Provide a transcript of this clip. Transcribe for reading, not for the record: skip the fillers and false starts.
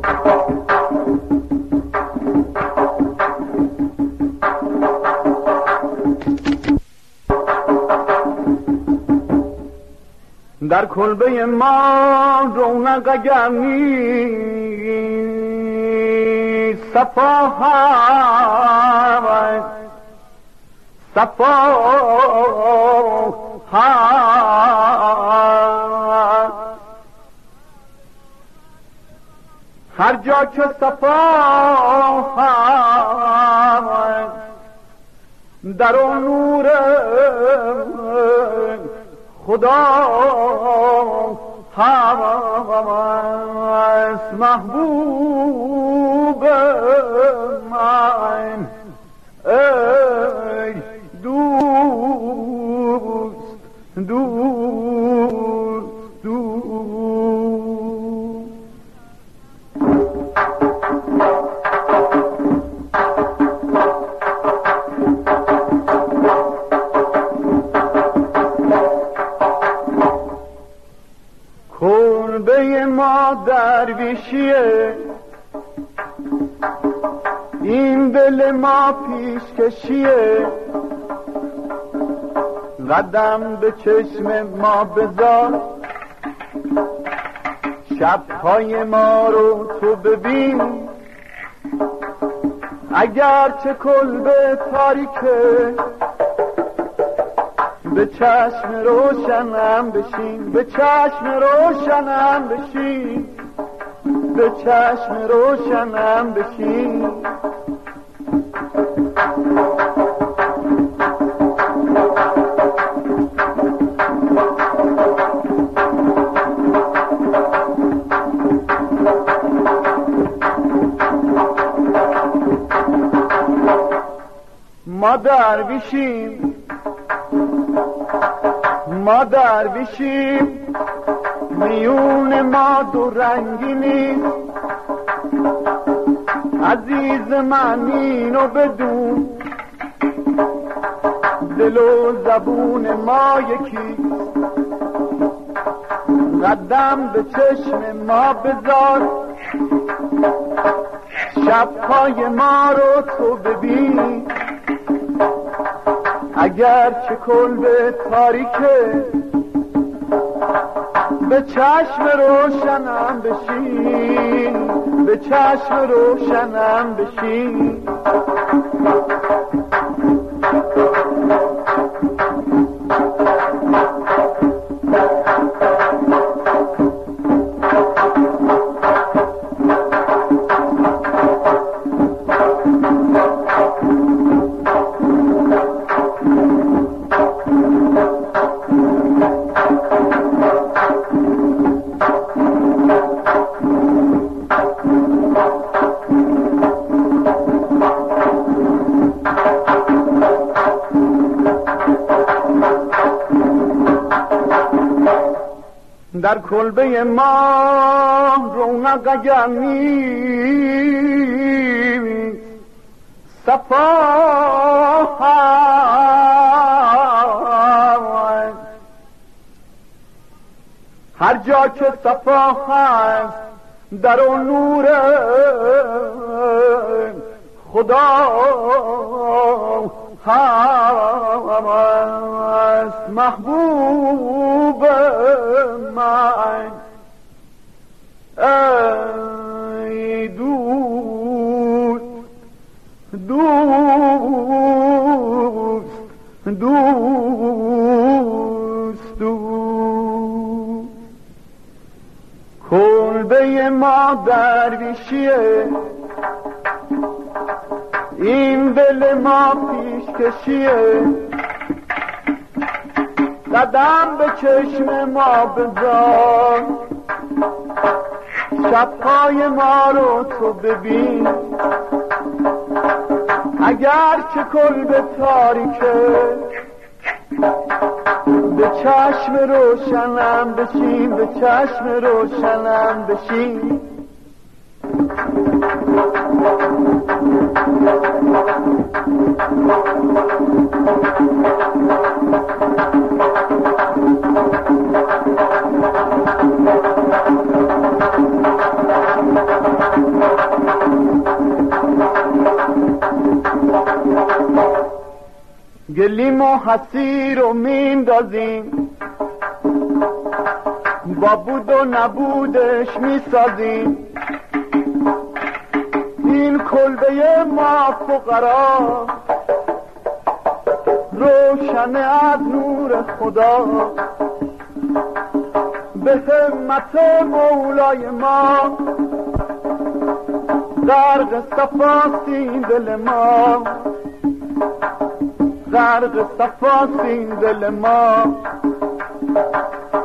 در کلبه ما رونق اگر نیست صفا هست، صفا هست. هر جا که صفا هست در اون نور خدا هست. محبوب من ای دوست دوست دوست. کلبه ما درویشیه، این دل ما پیشکشیه. قدم به چشم ما بذار، شبهای ما رو تو ببین. اگرچه کلبه تاریکه به چشم روشنم بشین، به چشم روشنم بشین، به چشم روشنم بشین. ما درویشیم، ما درویشیم، میون ما دو رنگی نیست. عزیز من اینو بدون، دل و زبون ما یکی. قدم به چشم ما بذار، شبهای ما رو تو ببین. اگرچه کلبه تاریکه به چشم روشنم بشین، به چشم روشنم بشین. در کلبه ما رونق اگر نیست صفا هست. هر جا که صفا هست در اون نور خدا هست. محبوب من ای دوست دوست دوست دوست. کلبه ما درویشیه، این دل ما پیشکشیه. قدم به چشم ما بذار، شبهای ما رو تو ببین. اگرچه کلبه تاریکه به چشم روشنم بشین، به چشم روشنم بشین. گلیم و حسیر رو میندازیم، با بود و نبودش میسازیم. این کلبه ما فقرا روشن از نور خدا، به همت مولای ما غرق صفاست این دل ما، غرق صفاست این دل ما.